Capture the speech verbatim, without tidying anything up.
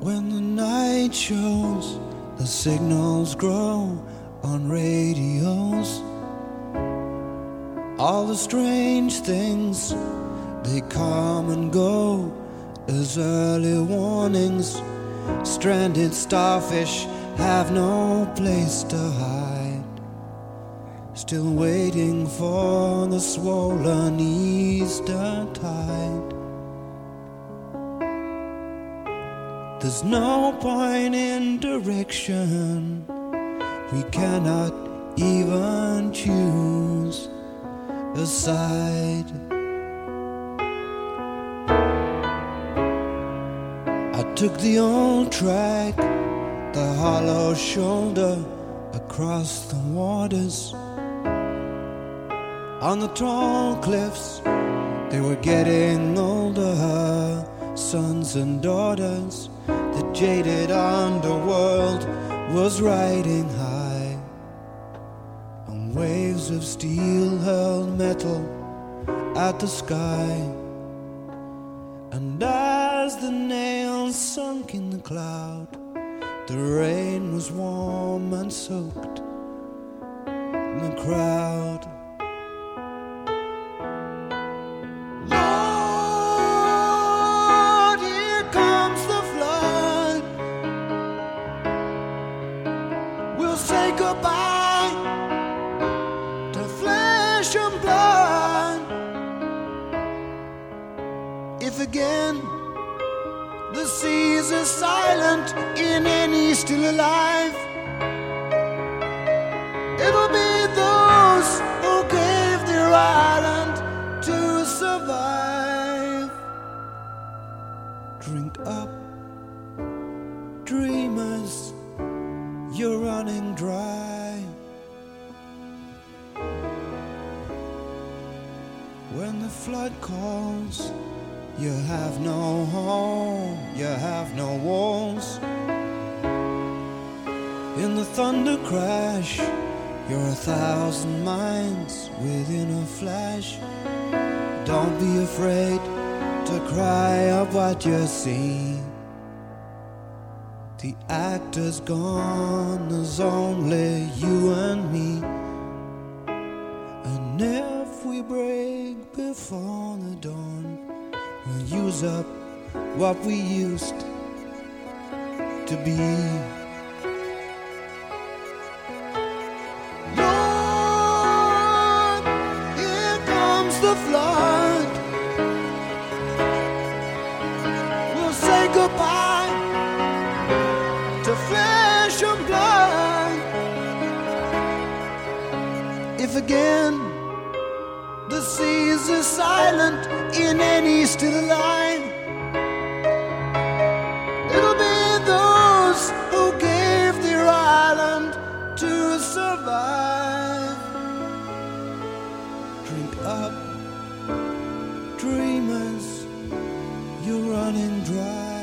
When the night shows, the signals grow on radios. All the strange things, they come and go as early warnings. Stranded starfish have no place to hide, still waiting for the swollen Easter tide. There's no point in direction, we cannot even choose a side. I took the old track, the hollow shoulder across the waters. On the tall cliffs, they were getting older, sons and daughters. The jaded underworld was riding high on waves of steel hurled metal at the sky. And as the nails sunk in the cloud, the rain was warm and soaked in the crowd. Lord, here comes the flood. We'll say goodbye to flesh and blood. If again the seas are silent in any still alive, it'll be those who gave their island to survive. Drink up, dreamers, you're running dry. When the flood calls, you have no home, you have no walls. In the thunder crash, you're a thousand miles within a flash. Don't be afraid to cry up what you see. The actor's gone, there's only you and me. And if we break before the dawn, we'll use up what we used to be. Lord, here comes the flood. We'll say goodbye to flesh and blood. If again the seas are silent in any still alive, it'll be those who gave their island to survive. Drink up, dreamers, you're running dry.